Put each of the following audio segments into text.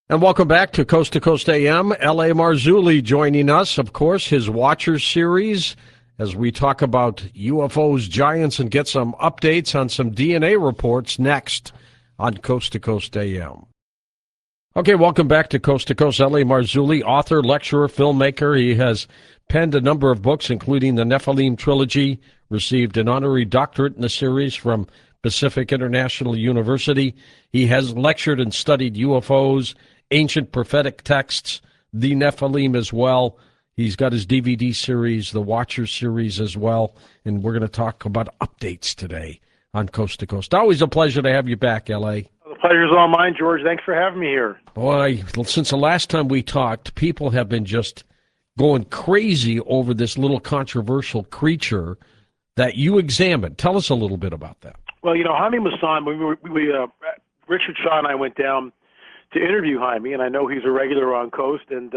And welcome back to Coast AM. L.A. Marzulli joining us, of course, his Watchers series, as we talk about UFOs, giants, and get some updates on some DNA reports next on Coast to Coast AM. Okay, welcome back to Coast. L.A. Marzulli, author, lecturer, filmmaker. He has penned a number of books, including the Nephilim Trilogy, received an honorary doctorate in the series from Pacific International University. He has lectured and studied UFOs, ancient prophetic texts, the Nephilim as well. He's got his DVD series, the Watchers series as well, and we're going to talk about updates today on Coast to Coast. Always a pleasure to have you back, L.A. The pleasure's all mine, George. Thanks for having me here. Boy, since the last time we talked, people have been just going crazy over this little controversial creature that you examined. Tell us a little bit about that. Well, Jaime Maussan, Richard Shaw and I went down to interview Jaime, and I know he's a regular on Coast, and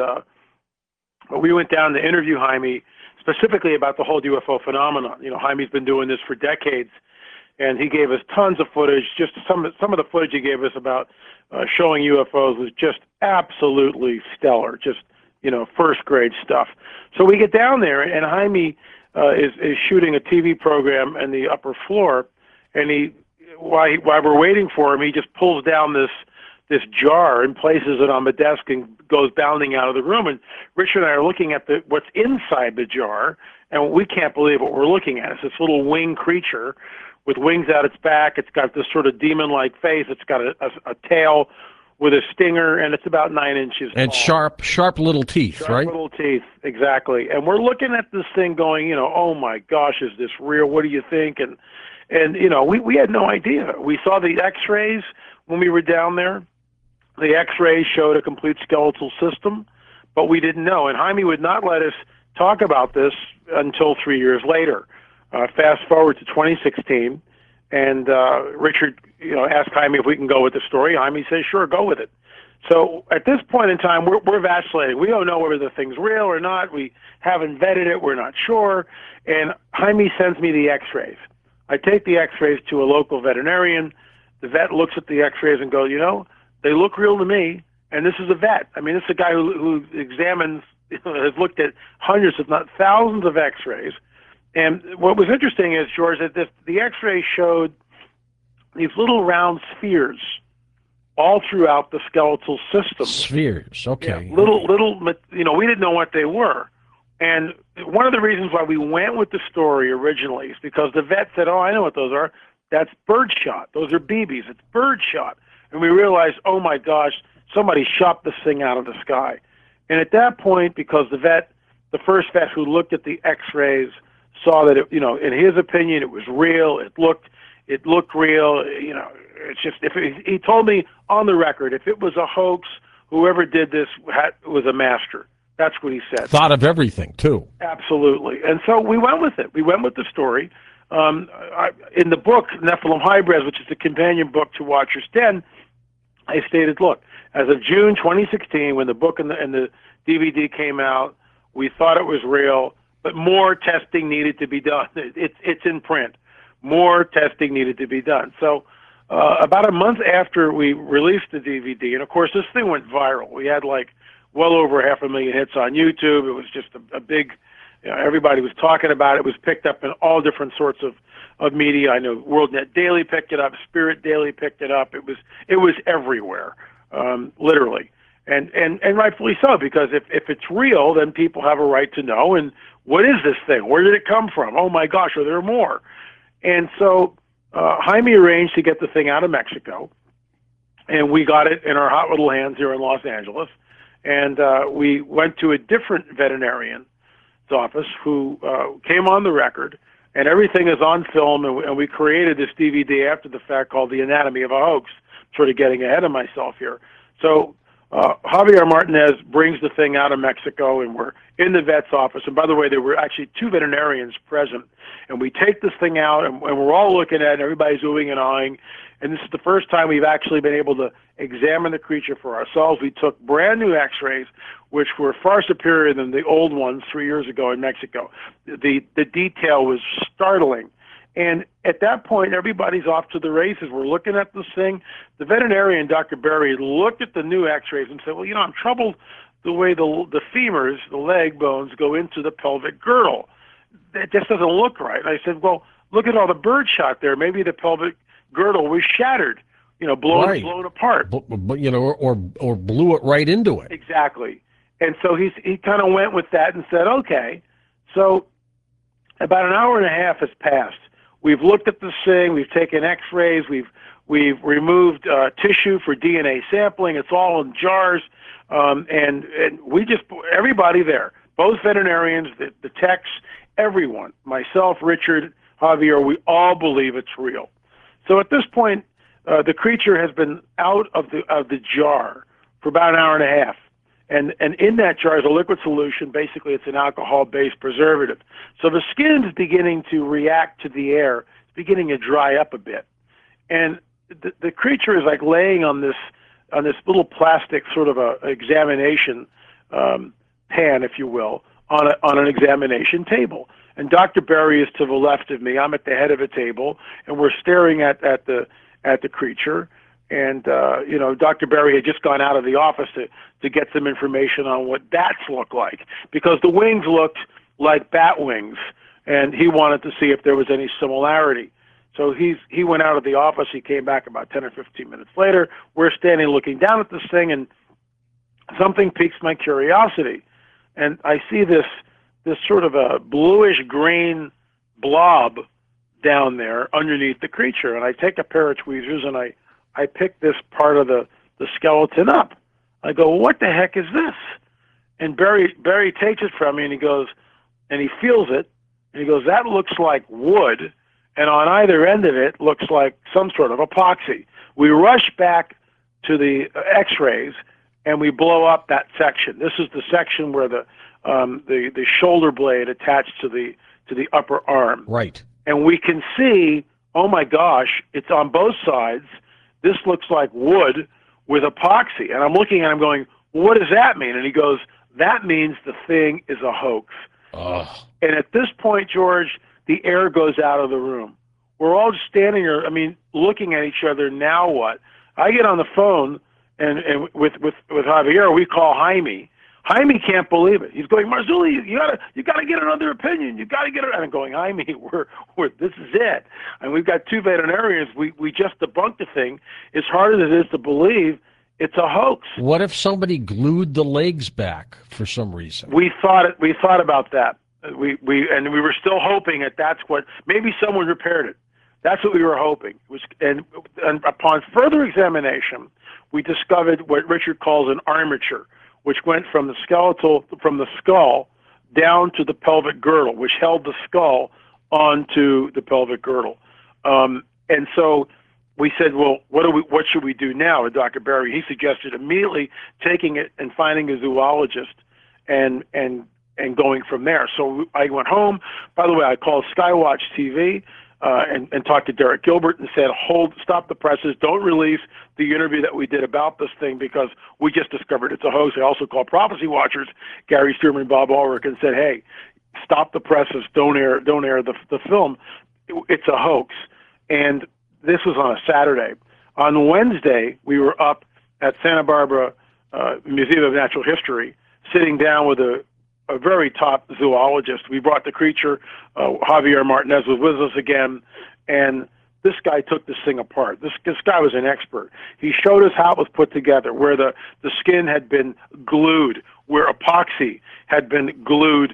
we went down to interview Jaime specifically about the whole UFO phenomenon. Jaime's been doing this for decades, and he gave us tons of footage. Just some of the footage he gave us about showing UFOs was just absolutely stellar, just first-grade stuff. So we get down there, and Jaime is shooting a TV program in the upper floor, and while we're waiting for him, he just pulls down this jar and places it on the desk and goes bounding out of the room. And Richard and I are looking at what's inside the jar, and we can't believe what we're looking at. It's this little winged creature with wings out its back. It's got this sort of demon-like face. It's got a tail with a stinger, and it's about 9 inches and tall. Sharp little teeth, right? Sharp little teeth, exactly. And we're looking at this thing going, oh my gosh, is this real? What do you think? And we had no idea. We saw the X-rays when we were down there. The X-rays showed a complete skeletal system, but we didn't know. And Jaime would not let us talk about this until 3 years later. Fast forward to 2016, and Richard, asked Jaime if we can go with the story. Jaime says, "Sure, go with it." So at this point in time, we're vacillating. We don't know whether the thing's real or not. We haven't vetted it. We're not sure. And Jaime sends me the X-rays. I take the X-rays to a local veterinarian. The vet looks at the X-rays and goes, they look real to me, and this is a vet. I mean, this is a guy who examines, has looked at hundreds, if not thousands, of X-rays. And what was interesting is, George, that the X-rays showed these little round spheres all throughout the skeletal system. Spheres, okay. Yeah, little, we didn't know what they were. And one of the reasons why we went with the story originally is because the vet said, I know what those are. That's birdshot. Those are BBs. It's birdshot. And we realized, oh my gosh, somebody shot this thing out of the sky. And at that point, because the first vet who looked at the X-rays saw that, in his opinion, it was real. It looked real. It's just, he told me on the record, if it was a hoax, whoever did this was a master. That's what he said. Thought of everything, too. Absolutely. And so we went with it. We went with the story. In the book, Nephilim Hybrids, which is the companion book to Watchers 10, I stated, look, as of June 2016, when the book and the DVD came out, we thought it was real, but more testing needed to be done. It's in print. More testing needed to be done. So about a month after we released the DVD, and of course this thing went viral. We had well over 500,000 hits on YouTube. It was just a big, everybody was talking about it. It was picked up in all different sorts of media. I know WorldNet Daily picked it up, Spirit Daily picked it up. It was everywhere, literally, and rightfully so, because if it's real, then people have a right to know. And what is this thing? Where did it come from? Oh my gosh, are there more? And so Jaime arranged to get the thing out of Mexico, and we got it in our hot little hands here in Los Angeles. And we went to a different veterinarian's office who came on the record. And everything is on film, and we created this DVD after the fact called The Anatomy of a Hoax, sort of getting ahead of myself here. So Javier Martinez brings the thing out of Mexico, and we're in the vet's office. And by the way, there were actually 2 veterinarians present. And we take this thing out, and we're all looking at it, and everybody's oohing and ahhing. And this is the first time we've actually been able to examine the creature for ourselves. We took brand new X-rays, which were far superior than the old ones 3 years ago in Mexico. The detail was startling. And at that point, everybody's off to the races. We're looking at this thing. The veterinarian, Dr. Berry, looked at the new x-rays and said, well, I'm troubled the way the femurs, the leg bones, go into the pelvic girdle. It just doesn't look right. And I said, well, look at all the bird shot there. Maybe the pelvic girdle was shattered, blown apart. But or blew it right into it. Exactly. And so he kind of went with that and said, okay. So about an hour and a half has passed. We've looked at this thing. We've taken x-rays. We've removed tissue for DNA sampling. It's all in jars. And we just, everybody there, both veterinarians, the techs, everyone, myself, Richard, Javier, we all believe it's real. So at this point, the creature has been out of the jar for about an hour and a half. And in that jar is a liquid solution. Basically, it's an alcohol-based preservative. So the skin is beginning to react to the air. It's beginning to dry up a bit. And the creature is like laying on this little plastic sort of a examination pan, if you will, on an examination table. And Dr. Berry is to the left of me. I'm at the head of a table, and we're staring at the creature. And Dr. Berry had just gone out of the office to get some information on what bats look like, because the wings looked like bat wings, and he wanted to see if there was any similarity. So he went out of the office. He came back about 10 or 15 minutes later. We're standing looking down at this thing, and something piques my curiosity. And I see this sort of a bluish-green blob down there underneath the creature. And I take a pair of tweezers, and I pick this part of the skeleton up. I go, well, what the heck is this? And Barry takes it from me, and he goes, and he feels it, and he goes, that looks like wood, and on either end of it looks like some sort of epoxy. We rush back to the x-rays, and we blow up that section. This is the section where the shoulder blade attached to the upper arm. Right. And we can see, oh my gosh, it's on both sides. This looks like wood with epoxy. And I'm looking at him going, what does that mean? And he goes, that means the thing is a hoax. Ugh. And at this point, George, the air goes out of the room. We're all just standing there, looking at each other. Now what? I get on the phone and with Javier, we call Jaime. Jaime can't believe it. He's going, Marzulli, you gotta get another opinion. You gotta get it. And I'm going, Jaime, this is it. And we've got two veterinarians. We just debunked the thing. As hard as it is to believe, it's a hoax. What if somebody glued the legs back for some reason? We thought about that. We were still hoping that's what, maybe someone repaired it. That's what we were hoping. And upon further examination, we discovered what Richard calls an armature, which went from the skull down to the pelvic girdle, which held the skull onto the pelvic girdle. And so we said, well, what should we do now? And Dr. Berry, he suggested immediately taking it and finding a zoologist and going from there. So I went home. By the way, I called Skywatch TV and talked to Derek Gilbert and said, stop the presses. Don't release the interview that we did about this thing because we just discovered it's a hoax. I also called Prophecy Watchers, Gary Stearman and Bob Ulrich, and said, hey, stop the presses. Don't air the film. It's a hoax. And this was on a Saturday. On Wednesday, we were up at Santa Barbara Museum of Natural History, sitting down with a very top zoologist. We brought the creature. Javier Martinez was with us again, and this guy took this thing apart. This guy was an expert. He showed us how it was put together, where the skin had been glued, where epoxy had been glued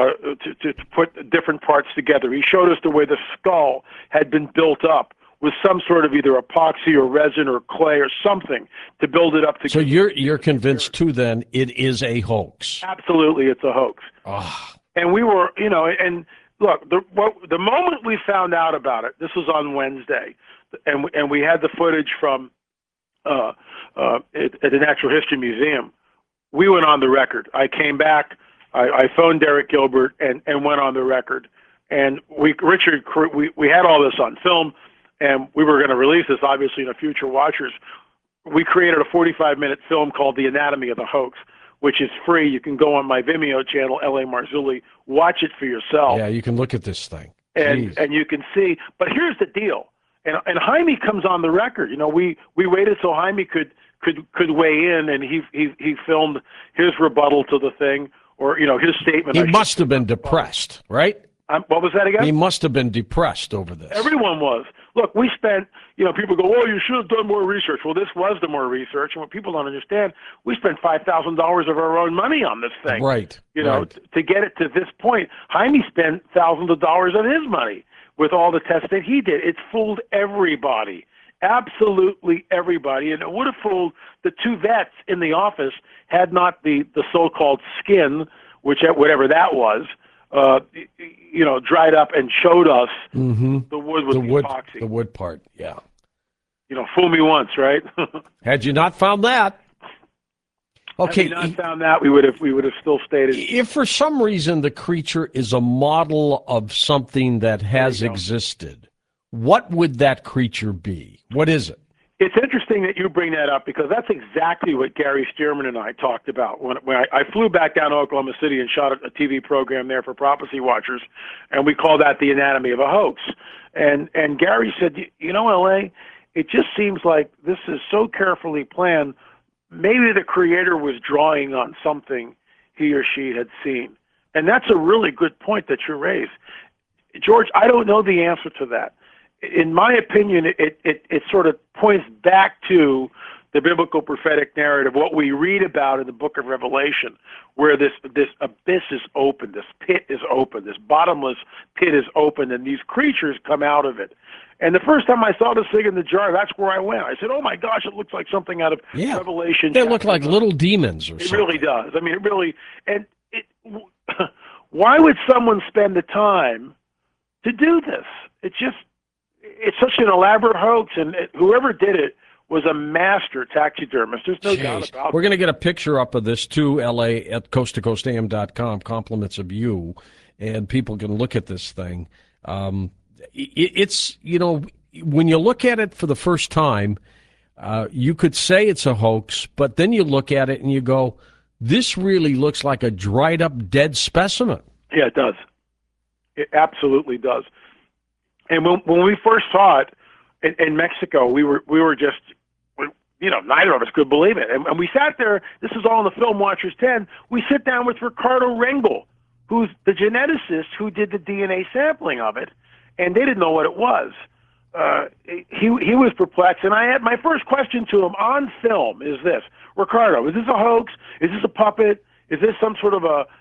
to put different parts together. He showed us the way the skull had been built up with some sort of either epoxy or resin or clay or something to build it up together. So you're convinced too then it is a hoax? Absolutely, it's a hoax. Oh. And we were, and look, the moment we found out about it, this was on Wednesday, and we had the footage from at the Natural History Museum. We went on the record. I came back, I phoned Derek Gilbert and went on the record. And we had all this on film, and we were going to release this, obviously, in a future Watchers. We created a 45-minute film called The Anatomy of the Hoax, which is free. You can go on my Vimeo channel, L.A. Marzulli, watch it for yourself. Yeah, you can look at this thing. and you can see. But here's the deal, and Jaime comes on the record. We waited so Jaime could weigh in, and he filmed his rebuttal to the thing, or his statement. He must have been depressed, right? What was that again? He must have been depressed over this. Everyone was. Look, we spent, people go, oh, you should have done more research. Well, this was the more research. And what people don't understand, we spent $5,000 of our own money on this thing. Right. To get it to this point. Jaime spent thousands of dollars of his money with all the tests that he did. It's fooled everybody. Absolutely everybody. And it would have fooled the two vets in the office had not the so-called skin, whatever that was, dried up and showed us the wood with the epoxy. The wood part, yeah. Fool me once, right? Had you not found that, okay. Had we not found that, we would have still stayed. If for some reason the creature is a model of something that has existed, what would that creature be? What is it? It's interesting that you bring that up because that's exactly what Gary Stearman and I talked about when I flew back down to Oklahoma City and shot a TV program there for Prophecy Watchers, and we call that The Anatomy of a Hoax. And Gary said, L.A., it just seems like this is so carefully planned. Maybe the creator was drawing on something he or she had seen. And that's a really good point that you raised. George, I don't know the answer to that. In my opinion, it sort of points back to the biblical prophetic narrative, what we read about in the book of Revelation, where this abyss is open, this pit is open, this bottomless pit is open, and these creatures come out of it. And the first time I saw this thing in the jar, that's where I went. I said, oh, my gosh, it looks like something out of Revelation. They look like little demons or something. It really does. I mean, it really – and why would someone spend the time to do this? It's such an elaborate hoax, and whoever did it was a master taxidermist. There's no doubt about it. We're going to get a picture up of this, too, L.A., at coasttocoastam.com, compliments of you, and people can look at this thing. It's, when you look at it for the first time, you could say it's a hoax, but then you look at it and you go, this really looks like a dried-up, dead specimen. Yeah, it does. It absolutely does. And when we first saw it in Mexico, we were just, neither of us could believe it. And we sat there, this is all in the Film Watchers 10, we sit down with Ricardo Rengel, who's the geneticist who did the DNA sampling of it, and they didn't know what it was. He was perplexed, and I had my first question to him on film is this: Ricardo, is this a hoax? Is this a puppet? Is this some sort of a,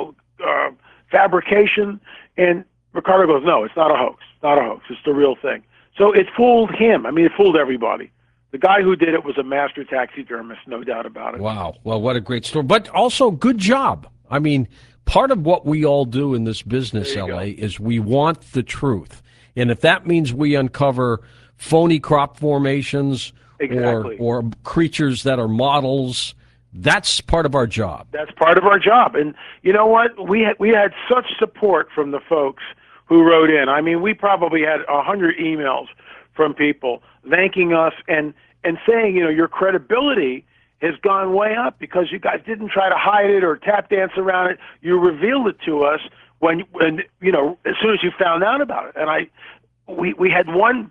fabrication? And Ricardo goes, no, it's not a hoax. It's not a hoax. It's the real thing. So it fooled him. I mean, it fooled everybody. The guy who did it was a master taxidermist, no doubt about it. Wow. Well, what a great story. But also, good job. I mean, part of what we all do in this business, L.A., is we want the truth. And if that means we uncover phony crop formations or creatures that are models, that's part of our job. That's part of our job. And you know what? We had such support from the folks who wrote in. I mean, we probably had 100 emails from people thanking us and saying, your credibility has gone way up because you guys didn't try to hide it or tap dance around it. You revealed it to us when as soon as you found out about it. And we had one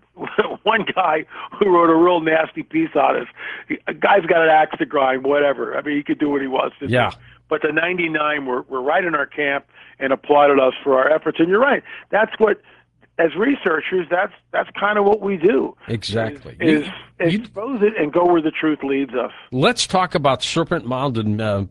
guy who wrote a real nasty piece on us. A guy's got an axe to grind, whatever. I mean, he could do what he wants to do. But the 99 were right in our camp and applauded us for our efforts. And you're right. That's what, as researchers, that's kind of what we do. Exactly. Is expose it and go where the truth leads us. Let's talk about Serpent Mound in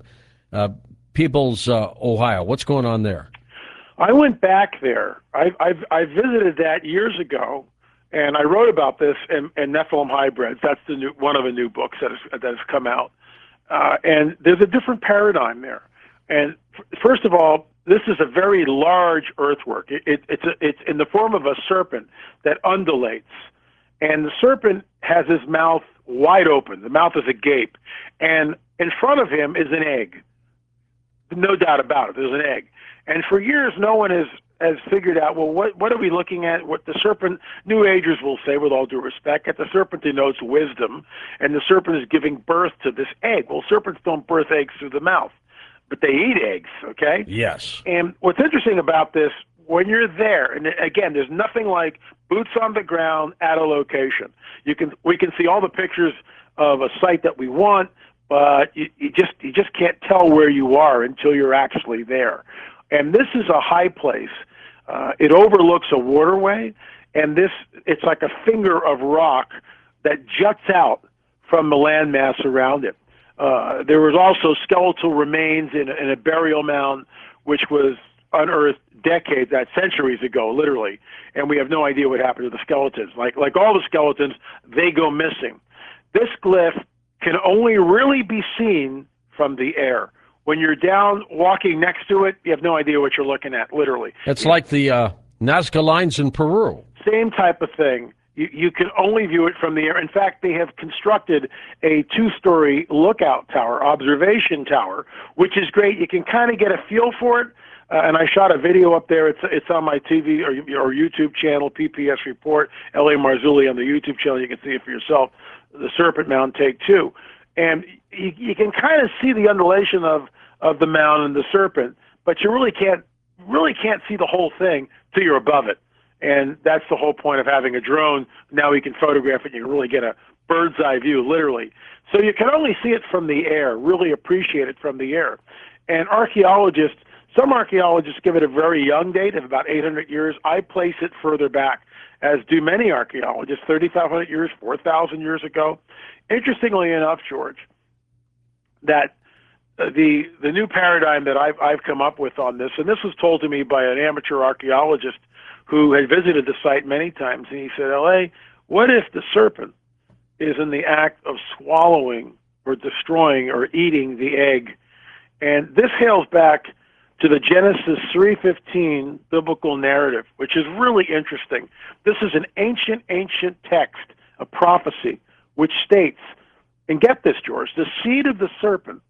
Peebles, Ohio. What's going on there? I went back there. I visited that years ago, and I wrote about this in Nephilim Hybrids. That's one of the new books that has come out. And there's a different paradigm there. And first of all, this is a very large earthwork. It's in the form of a serpent that undulates. And the serpent has his mouth wide open. The mouth is agape. And in front of him is an egg. No doubt about it. There's an egg. And for years, no one has figured out, well, what are we looking at? What the serpent, New Agers will say, with all due respect, that the serpent denotes wisdom, and the serpent is giving birth to this egg. Well, serpents don't birth eggs through the mouth, but they eat eggs, okay? Yes. And what's interesting about this, when you're there, and again, there's nothing like boots on the ground at a location. We can see all the pictures of a site that we want, but you just can't tell where you are until you're actually there. And this is a high place. It overlooks a waterway, and it's like a finger of rock that juts out from the landmass around it. There was also skeletal remains in a burial mound, which was unearthed decades, centuries ago, literally, and we have no idea what happened to the skeletons. Like all the skeletons, they go missing. This glyph can only really be seen from the air. When you're down walking next to it, you have no idea what you're looking at, literally. It's like the Nazca lines in Peru. Same type of thing. You can only view it from the air. In fact, they have constructed a 2-story lookout tower, observation tower, which is great. You can kind of get a feel for it. And I shot a video up there. It's on my TV or YouTube channel, PPS Report, L.A. Marzulli on the YouTube channel. You can see it for yourself, the Serpent Mound Take 2. And you can kind of see the undulation of the mound and the serpent, but you really can't see the whole thing till you're above it. And that's the whole point of having a drone. Now we can photograph it and you can really get a bird's eye view, literally. So you can only see it from the air, really appreciate it from the air. And some archaeologists give it a very young date of about 800 years. I place it further back, as do many archaeologists, 3,500 years, 4,000 years ago. Interestingly enough, George, that the new paradigm that I've come up with on this, and this was told to me by an amateur archaeologist who had visited the site many times, and he said, L.A., what if the serpent is in the act of swallowing or destroying or eating the egg? And this hails back to the Genesis 3:15 biblical narrative, which is really interesting. This is an ancient text, a prophecy, which states, and get this, George, the seed of the serpent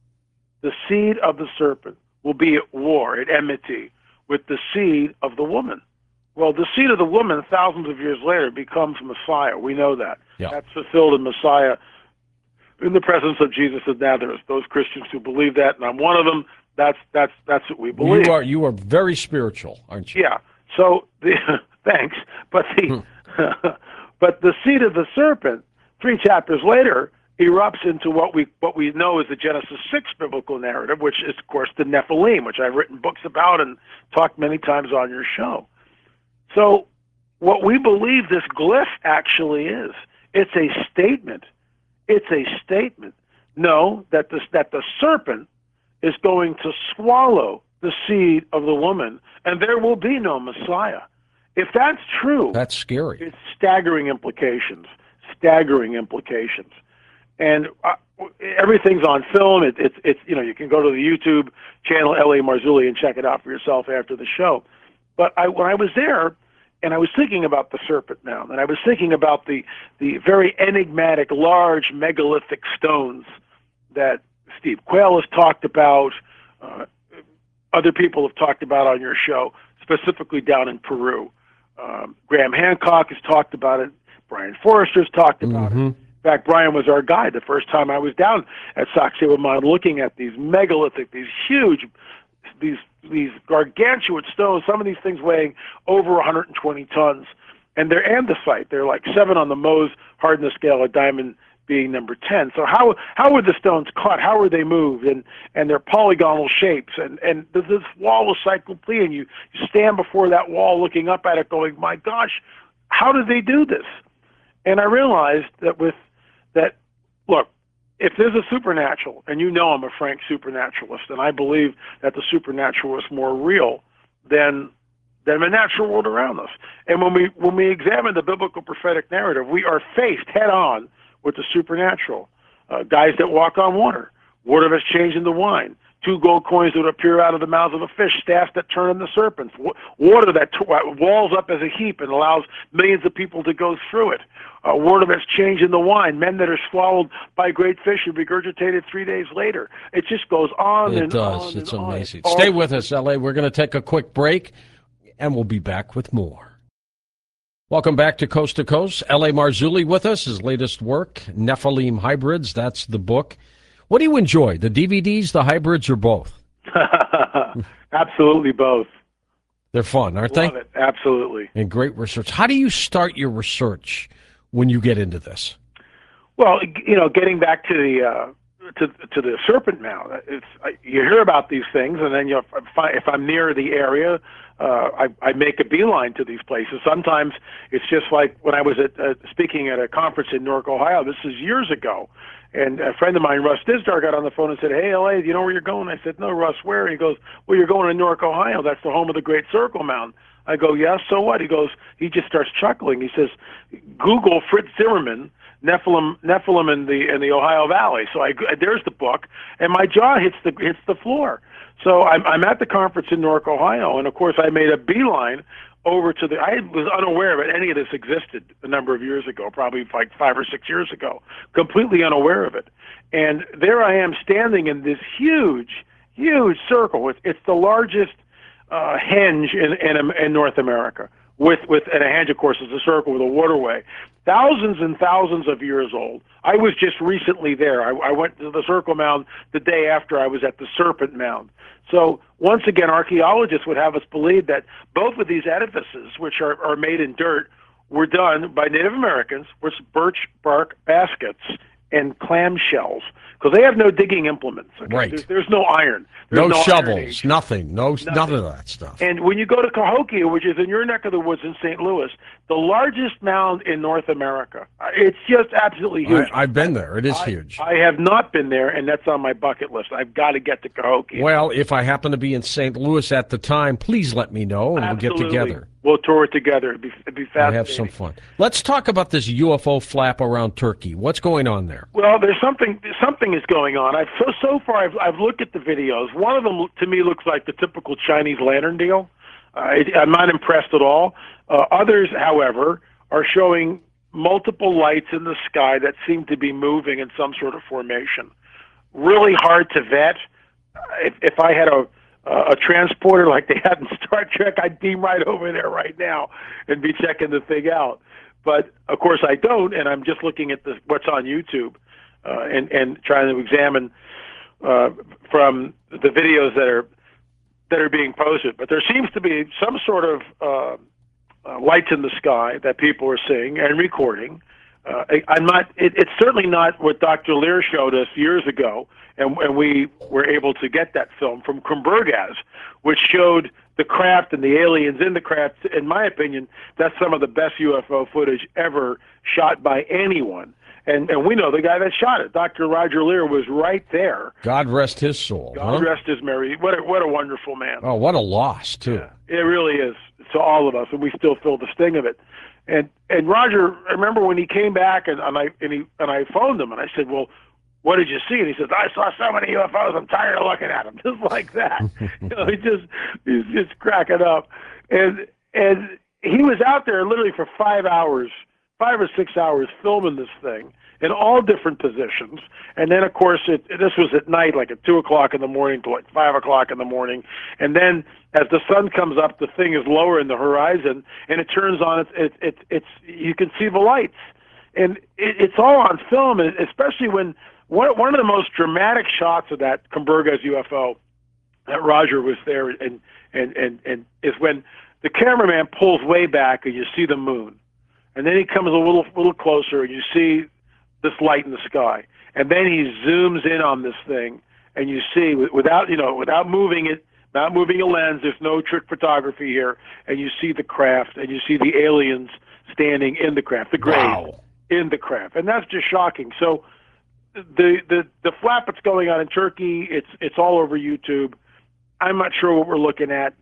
will be at war, at enmity, with the seed of the woman. Well, the seed of the woman, thousands of years later, becomes Messiah. We know that. Yeah. That's fulfilled in Messiah, in the presence of Jesus of Nazareth. Those Christians who believe that, and I'm one of them, that's what we believe. You are very spiritual, aren't you? Yeah. So thanks, but but the seed of the serpent, 3 chapters later, erupts into what we know as the Genesis 6 biblical narrative, which is, of course, the Nephilim, which I've written books about and talked many times on your show. So what we believe this glyph actually is, it's a statement. It's a statement. No, that the serpent is going to swallow the seed of the woman, and there will be no Messiah. If that's true, that's scary. It's staggering implications. Staggering implications. And everything's on film. It's you can go to the YouTube channel L.A. Marzulli and check it out for yourself after the show. But when I was there, and I was thinking about the Serpent Mound, and I was thinking about the very enigmatic, large megalithic stones that Steve Quayle has talked about, other people have talked about on your show, specifically down in Peru. Graham Hancock has talked about it. Brian Forrester's talked about it. In fact, Brian was our guide the first time I was down at Sacsayhuaman Mound looking at these megalithic, these huge, these gargantuan stones, some of these things weighing over 120 tons. And they're andesite. They're like 7 on the Mohs hardness scale, a diamond being number 10. So how were the stones cut? How were they moved? And they're polygonal shapes. And this wall of Cyclopean, you stand before that wall looking up at it going, my gosh, how did they do this? And I realized that look, if there's a supernatural, and you know I'm a frank supernaturalist, and I believe that the supernatural is more real than the natural world around us. And when we examine the biblical prophetic narrative, we are faced head on with the supernatural. Guys that walk on water that's changed into wine, 2 gold coins that appear out of the mouths of a fish, staffs that turn into serpents, water that walls up as a heap and allows millions of people to go through it, water that's changed into wine, men that are swallowed by great fish and regurgitated 3 days later. It just goes on and on. It does. It's amazing. Stay with us, L.A. We're going to take a quick break, and we'll be back with more. Welcome back to Coast. L.A. Marzulli with us, his latest work, Nephilim Hybrids. That's the book. What do you enjoy, the DVDs, the hybrids, or both? Absolutely both. They're fun, aren't they? Love it, absolutely. And great research. How do you start your research when you get into this? Well, getting back to the Serpent Mound, you hear about these things, and then if I'm near the area, I make a beeline to these places. Sometimes it's just like when I was speaking at a conference in Newark, Ohio. This is years ago, and a friend of mine, Russ Dizdar, got on the phone and said, "Hey, LA, do you know where you're going?" I said, "No, Russ, where?" He goes, "Well, you're going to Newark, Ohio. That's the home of the Great Circle Mound." I go, "Yes, so what?" He goes, he just starts chuckling. He says, "Google Fritz Zimmerman, Nephilim in the Ohio Valley." So there's the book, and my jaw hits the floor. So I'm at the conference in Newark, Ohio, and of course I made a beeline over to I was unaware that any of this existed a number of years ago, probably like 5 or 6 years ago, completely unaware of it. And there I am standing in this huge circle. It's the largest henge in North America. And a henge, of course, is a circle with a waterway. Thousands and thousands of years old. I was just recently there. I went to the Circle Mound the day after I was at the Serpent Mound. So once again, archaeologists would have us believe that both of these edifices, which are made in dirt, were done by Native Americans with birch bark baskets and clam shells, because they have no digging implements. Okay? Right. There's no iron. There's no iron shovels, nothing. None of that stuff. And when you go to Cahokia, which is in your neck of the woods in St. Louis, the largest mound in North America, it's just absolutely huge. I've been there. It is huge. I have not been there, and that's on my bucket list. I've got to get to Cahokia. Well, if I happen to be in St. Louis at the time, please let me know, and Absolutely. We'll get together. We'll tour it together. It'd be fascinating. We'll have some fun. Let's talk about this UFO flap around Turkey. What's going on there? Well, there's something is going on. So far I've looked at the videos. One of them to me looks like the typical Chinese lantern deal. I'm not impressed at all. Others, however, are showing multiple lights in the sky that seem to be moving in some sort of formation. Really hard to vet. If I had a transporter like they had in Star Trek, I'd beam right over there right now and be checking the thing out. But of course I don't, and I'm just looking at what's on YouTube and trying to examine from the videos that are being posted. But there seems to be some sort of lights in the sky that people are seeing and recording. It's certainly not what Dr. Lear showed us years ago, and we were able to get that film from Kumburgaz, which showed the craft and the aliens in the craft. In my opinion, that's some of the best UFO footage ever shot by anyone. And we know the guy that shot it. Dr. Roger Lear was right there. God rest his soul. God rest his memory. What a wonderful man. Oh, what a loss, too. Yeah, it really is to all of us, and we still feel the sting of it. And Roger, I remember when he came back, and I phoned him, and I said, "Well, what did you see?" And he says, "I saw so many UFOs. I'm tired of looking at them." Just like that. He's just cracking up. And he was out there literally for 5 or 6 hours filming this thing in all different positions. And then, of course, this was at night, like at 2 o'clock in the morning to like 5 o'clock in the morning. And then as the sun comes up, the thing is lower in the horizon, and it turns on. It's you can see the lights, and it's all on film. And especially when one of the most dramatic shots of that Kumburgaz UFO that Roger was there, and is when the cameraman pulls way back and you see the moon. And then he comes a little closer, and you see this light in the sky. And then he zooms in on this thing, and you see, without moving it, not moving a lens, there's no trick photography here, and you see the craft, and you see the aliens standing in the craft, the graves in the craft, and that's just shocking. So the flap that's going on in Turkey, it's all over YouTube. I'm not sure what we're looking at.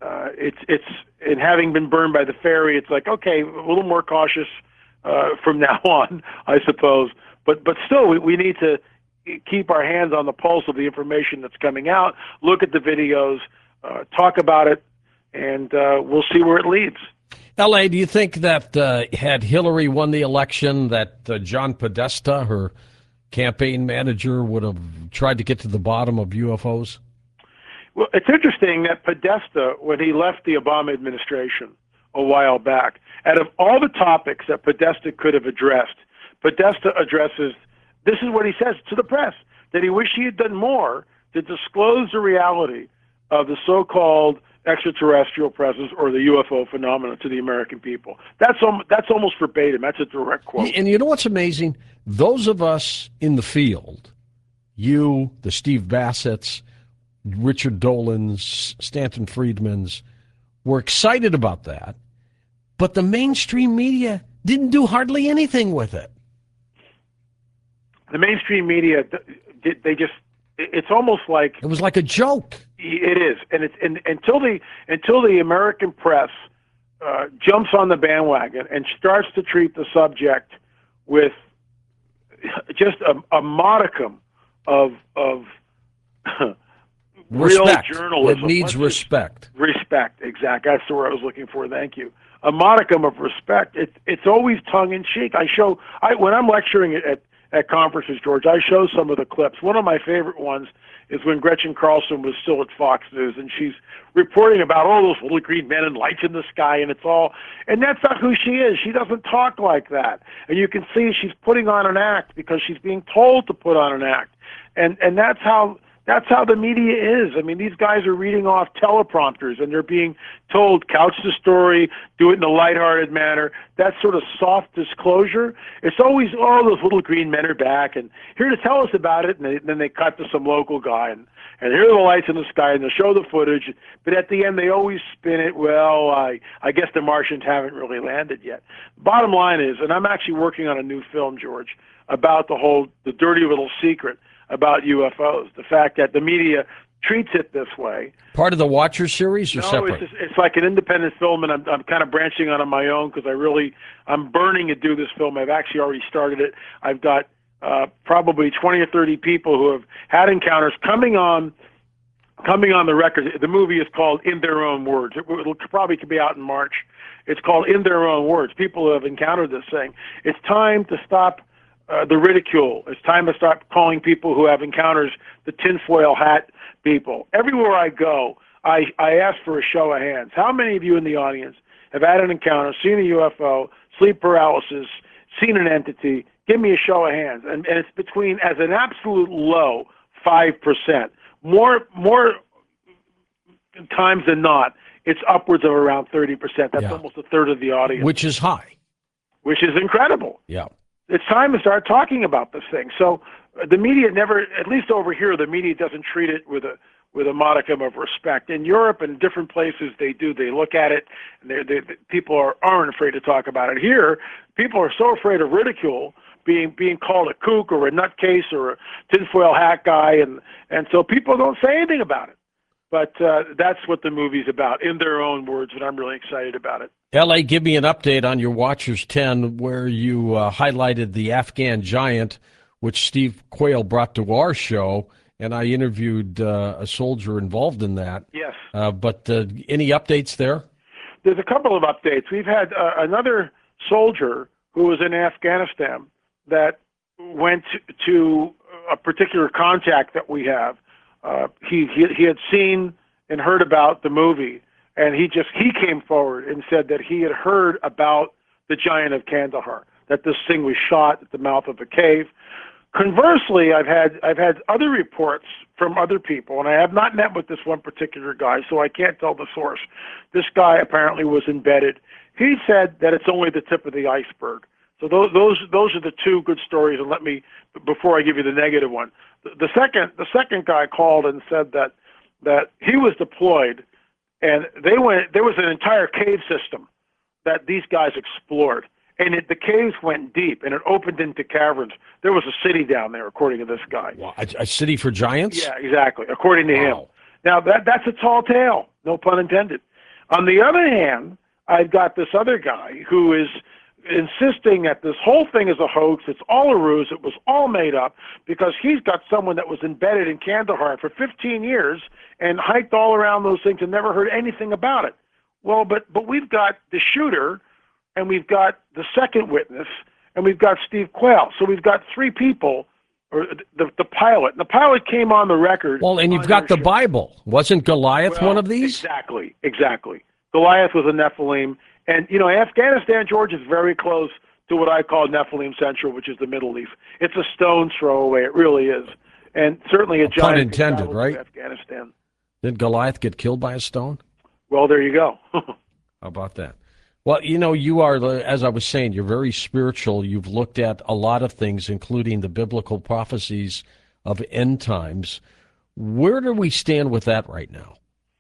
And having been burned by the ferry, it's like, okay, a little more cautious from now on, I suppose. But still, we need to keep our hands on the pulse of the information that's coming out, look at the videos, talk about it, and we'll see where it leads. L.A., do you think that had Hillary won the election, that John Podesta, her campaign manager, would have tried to get to the bottom of UFOs? Well, it's interesting that Podesta, when he left the Obama administration a while back, out of all the topics that Podesta could have addressed, Podesta addresses, this is what he says to the press, that he wished he had done more to disclose the reality of the so-called extraterrestrial presence or the UFO phenomenon to the American people. That's almost verbatim. That's a direct quote. And you know what's amazing? Those of us in the field, you, the Steve Bassett's, Richard Dolan's, Stanton Friedman's, were excited about that, but the mainstream media didn't do hardly anything with it. The mainstream media, it's almost like it was like a joke. It is, and until the American press jumps on the bandwagon and starts to treat the subject with just a modicum of respect. Real journalism. It needs respect. Respect, exactly. That's the word I was looking for. Thank you. A modicum of respect. It's always tongue in cheek. When I'm lecturing at conferences, George, I show some of the clips. One of my favorite ones is when Gretchen Carlson was still at Fox News, and she's reporting about all those little green men and lights in the sky, and that's not who she is. She doesn't talk like that. And you can see she's putting on an act because she's being told to put on an act. And that's how the media is. I mean, these guys are reading off teleprompters, and they're being told, couch the story, do it in a lighthearted manner. That sort of soft disclosure. It's always, those little green men are back, and here to tell us about it, and then they cut to some local guy, and here are the lights in the sky, and they'll show the footage, but at the end they always spin it, well, I guess the Martians haven't really landed yet. Bottom line is, and I'm actually working on a new film, George, about the dirty little secret about UFOs, the fact that the media treats it this way. Part of the Watcher series or separate? No, it's like an independent film, and I'm kind of branching out on my own because I'm burning to do this film. I've actually already started it. I've got probably 20 or 30 people who have had encounters coming on the record. The movie is called In Their Own Words. It'll probably could be out in March. It's called In Their Own Words. People who have encountered this saying, it's time to stop the ridicule. It's time to start calling people who have encounters the tinfoil hat people. Everywhere I go, I ask for a show of hands. How many of you in the audience have had an encounter, seen a UFO, sleep paralysis, seen an entity? Give me a show of hands. And it's between, as an absolute low, 5%. More times than not, it's upwards of around 30%. That's almost a third of the audience. Which is high. Which is incredible. Yeah. It's time to start talking about this thing. So the media never, at least over here, the media doesn't treat it with a modicum of respect. In Europe and different places, they do. They look at it, and people aren't afraid to talk about it. Here, people are so afraid of ridicule, being called a kook or a nutcase or a tinfoil hat guy, and so people don't say anything about it. But that's what the movie's about, in their own words, and I'm really excited about it. L.A., give me an update on your Watchers 10, where you highlighted the Afghan giant, which Steve Quayle brought to our show, and I interviewed a soldier involved in that. Yes. But any updates there? There's a couple of updates. We've had another soldier who was in Afghanistan that went to a particular contact that we have. He had seen and heard about the movie, and he came forward and said that he had heard about the Giant of Kandahar, that this thing was shot at the mouth of a cave. Conversely, I've had other reports from other people, and I have not met with this one particular guy, so I can't tell the source. This guy apparently was embedded. He said that it's only the tip of the iceberg. So those are the two good stories. And let me, before I give you the negative one, the second guy called and said that he was deployed, and there was an entire cave system that these guys explored, and the caves went deep, and it opened into caverns. There was a city down there, according to this guy. Wow, a city for giants? Yeah, exactly, according to him. Now that's a tall tale, no pun intended. On the other hand, I've got this other guy who is insisting that this whole thing is a hoax. It's all a ruse. It was all made up because he's got someone that was embedded in Kandahar for 15 years and hiked all around those things and never heard anything about it. Well, but we've got the shooter, and we've got the second witness, and we've got Steve Quayle. So we've got three people, or the pilot. And the pilot came on the record. Well, and you've got the Bible. Wasn't Goliath one of these? Exactly. Goliath was a Nephilim. And, Afghanistan, George, is very close to what I call Nephilim Central, which is the Middle East. It's a stone's throw away. It really is. And certainly a giant. Pun intended, right? Afghanistan. Did Goliath get killed by a stone? Well, there you go. How about that? Well, you are, as I was saying, you're very spiritual. You've looked at a lot of things, including the biblical prophecies of end times. Where do we stand with that right now?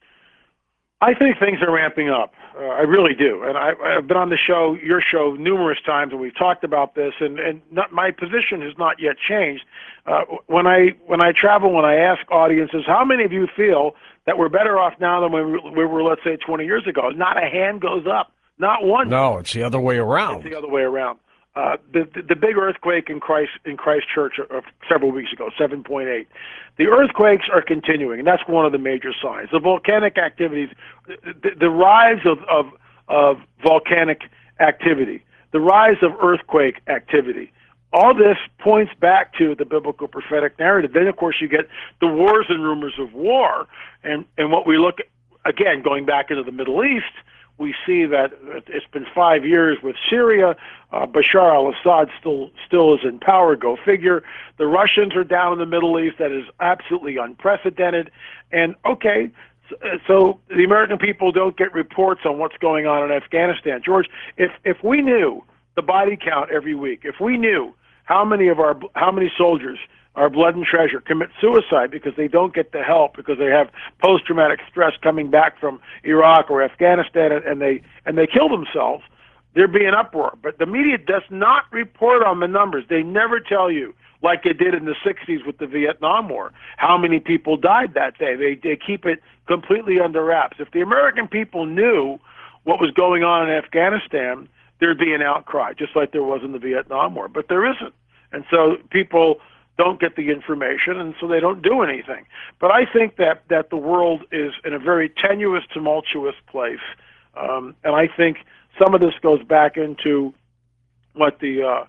I think things are ramping up. I really do. And I've been on the show, your show, numerous times, and we've talked about this, and my position has not yet changed. When I travel, when I ask audiences, how many of you feel that we're better off now than we were, let's say, 20 years ago? Not a hand goes up. Not one. No, it's the other way around. It's the other way around. The big earthquake in Christchurch several weeks ago, 7.8. The earthquakes are continuing, and that's one of the major signs. The volcanic activities, the rise of volcanic activity, the rise of earthquake activity, all this points back to the biblical prophetic narrative. Then, of course, you get the wars and rumors of war, and what we look at, again, going back into the Middle East, we see that it's been 5 years with Syria. Bashar al-Assad still is in power. Go figure. The Russians are down in the Middle East. That is absolutely unprecedented. And okay, so the American people don't get reports on what's going on in Afghanistan. George, if we knew the body count every week, if we knew how many soldiers, our blood and treasure, commit suicide because they don't get the help, because they have post-traumatic stress coming back from Iraq or Afghanistan, and they kill themselves, there'd be an uproar. But the media does not report on the numbers. They never tell you, like they did in the 60s with the Vietnam War, how many people died that day. They keep it completely under wraps. If the American people knew what was going on in Afghanistan, there'd be an outcry, just like there was in the Vietnam War. But there isn't. And so people don't get the information, and so they don't do anything. But I think that the world is in a very tenuous, tumultuous place, and I think some of this goes back into what the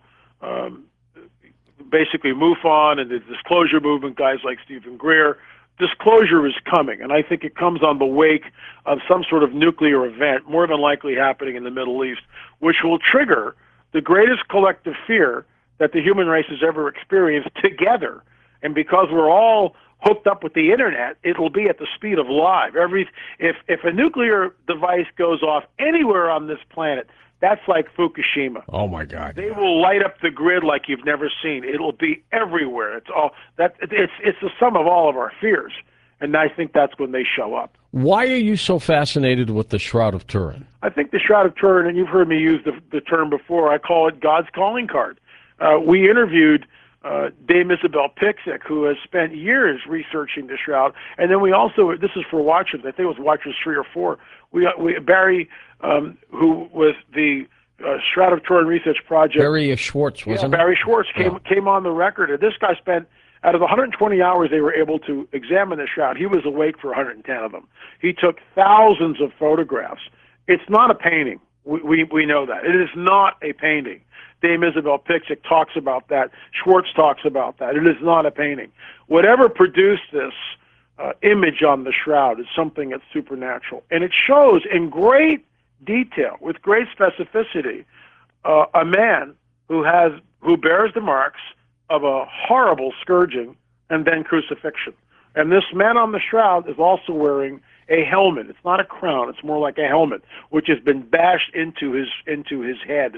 basically MUFON and the disclosure movement, guys like Stephen Greer. Disclosure is coming, and I think it comes on the wake of some sort of nuclear event, more than likely happening in the Middle East, which will trigger the greatest collective fear that the human race has ever experienced together. And because we're all hooked up with the internet, it'll be at the speed of light. If a nuclear device goes off anywhere on this planet, that's like Fukushima. Oh my God! They will light up the grid like you've never seen. It'll be everywhere. It's the sum of all of our fears, and I think that's when they show up. Why are you so fascinated with the Shroud of Turin? I think the Shroud of Turin, and you've heard me use the term before, I call it God's calling card. We interviewed Dame Isabel Picksick, who has spent years researching the Shroud, and then we also, this is for Watchers, I think it was Watchers 3 or 4, Barry, who was the Shroud of Turin Research Project. Barry Schwartz, wasn't it? Barry Schwartz came on the record, and this guy spent, out of the 120 hours they were able to examine the Shroud, he was awake for 110 of them. He took thousands of photographs. It's not a painting. We know that. It is not a painting. Dame Isabel Picksick talks about that. Schwartz talks about that. It is not a painting. Whatever produced this image on the Shroud is something that's supernatural. And it shows in great detail, with great specificity, a man who bears the marks of a horrible scourging and then crucifixion. And this man on the Shroud is also wearing a helmet. It's not a crown. It's more like a helmet, which has been bashed into his head,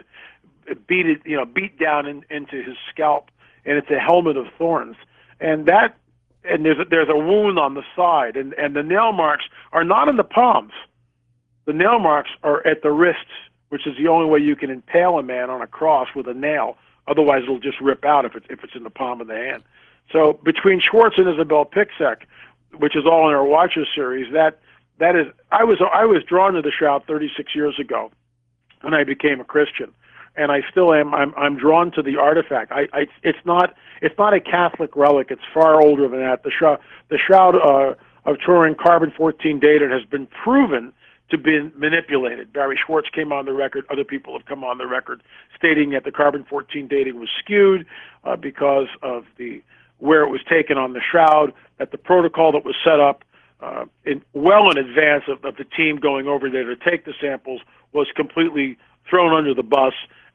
beat down into his scalp, and it's a helmet of thorns. And there's a wound on the side, and the nail marks are not in the palms. The nail marks are at the wrists, which is the only way you can impale a man on a cross with a nail. Otherwise, it'll just rip out if it's in the palm of the hand. So between Schwartz and Isabel Picksick, which is all in our Watchers series, that is, I was drawn to the Shroud 36 years ago when I became a Christian, and I still am. I'm drawn to the artifact. It's not a Catholic relic. It's far older than that. The Shroud of Turin carbon-14 dated has been proven to be manipulated. Barry Schwartz came on the record. Other people have come on the record stating that the carbon-14 dating was skewed because of where it was taken on the Shroud, that the protocol that was set up well in advance of the team going over there to take the samples was completely thrown under the bus,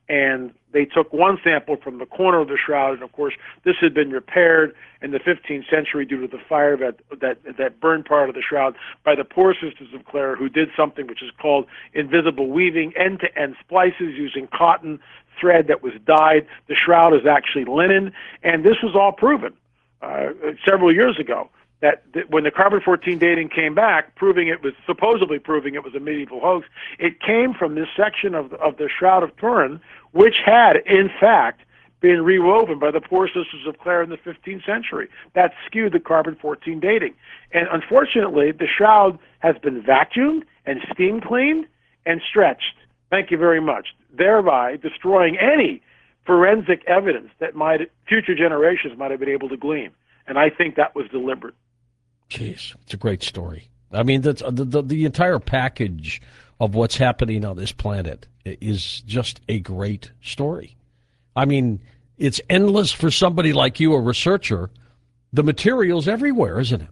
and they took one sample from the corner of the shroud, and of course this had been repaired in the 15th century due to the fire that burned part of the shroud by the Poor Sisters of Clara, who did something which is called invisible weaving, end-to-end splices using cotton thread that was dyed. The shroud is actually linen, and this was all proven several years ago. That when the carbon-14 dating came back, supposedly proving it was a medieval hoax, it came from this section of the Shroud of Turin, which had, in fact, been rewoven by the Poor Sisters of Clara in the 15th century. That skewed the carbon-14 dating. And unfortunately, the shroud has been vacuumed and steam cleaned and stretched. Thank you very much, thereby destroying any forensic evidence that future generations might have been able to glean. And I think that was deliberate. Jeez, it's a great story. I mean, that's, the entire package of what's happening on this planet is just a great story. I mean, it's endless for somebody like you, a researcher. The material's everywhere, isn't it?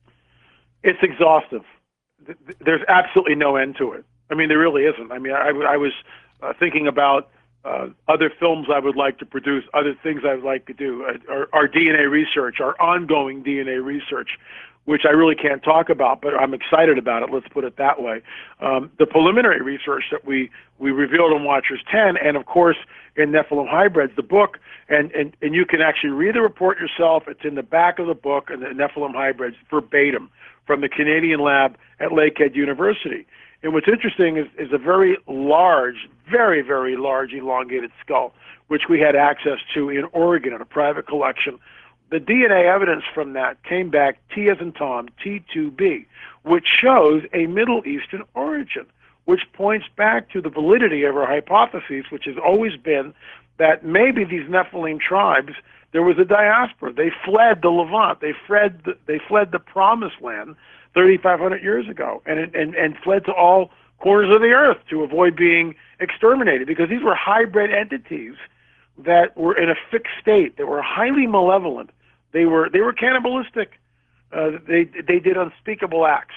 It's exhaustive. There's absolutely no end to it. I mean, there really isn't. I mean, I was thinking about other films I would like to produce, other things I would like to do, our DNA research, our ongoing DNA research, which I really can't talk about, but I'm excited about it, let's put it that way. The preliminary research that we revealed in Watchers 10, and of course in Nephilim Hybrids, the book, and you can actually read the report yourself. It's in the back of the book, and the Nephilim Hybrids, verbatim, from the Canadian lab at Lakehead University. And what's interesting is a very large, very, very large elongated skull, which we had access to in Oregon in a private collection. The DNA evidence from that came back T as in Tom, T2B, which shows a Middle Eastern origin, which points back to the validity of our hypotheses, which has always been that maybe these Nephilim tribes, there was a diaspora. They fled the Levant. They fled the Promised Land 3,500 years ago and fled to all corners of the earth to avoid being exterminated, because these were hybrid entities that were in a fixed state, that were highly malevolent. They were cannibalistic. They did unspeakable acts.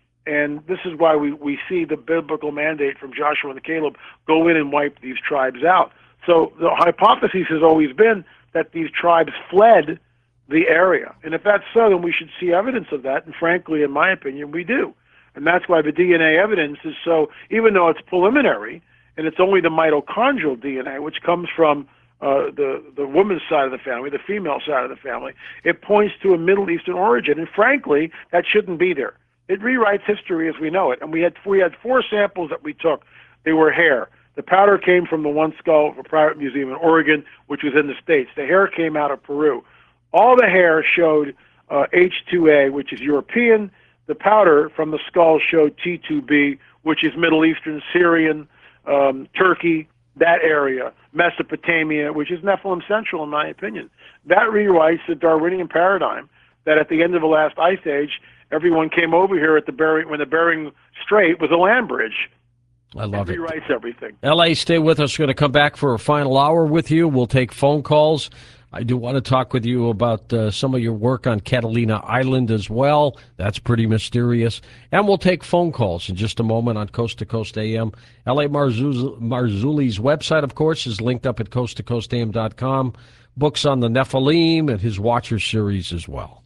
And this is why we see the biblical mandate from Joshua and Caleb, go in and wipe these tribes out. So the hypothesis has always been that these tribes fled the area. And if that's so, then we should see evidence of that. And frankly, in my opinion, we do. And that's why the DNA evidence is so, even though it's preliminary, and it's only the mitochondrial DNA, which comes from the woman's side of the family, the female side of the family, it points to a Middle Eastern origin. And frankly, that shouldn't be there. It rewrites history as we know it. And we had 4 samples that we took. They were hair. The powder came from the one skull of a private museum in Oregon, which was in the States. The hair came out of Peru. All the hair showed H2A, which is European. The powder from the skull showed T2B, which is Middle Eastern, Syrian, Turkey, that area, Mesopotamia, which is Nephilim Central, in my opinion. That rewrites the Darwinian paradigm that at the end of the last ice age, everyone came over here at when the Bering Strait was a land bridge. I love it. Rewrites everything. L.A., stay with us. We're going to come back for a final hour with you. We'll take phone calls. I do want to talk with you about some of your work on Catalina Island as well. That's pretty mysterious. And we'll take phone calls in just a moment on Coast to Coast AM. L.A. Marzulli's website, of course, is linked up at coasttocoastam.com. Books on the Nephilim and his Watcher series as well.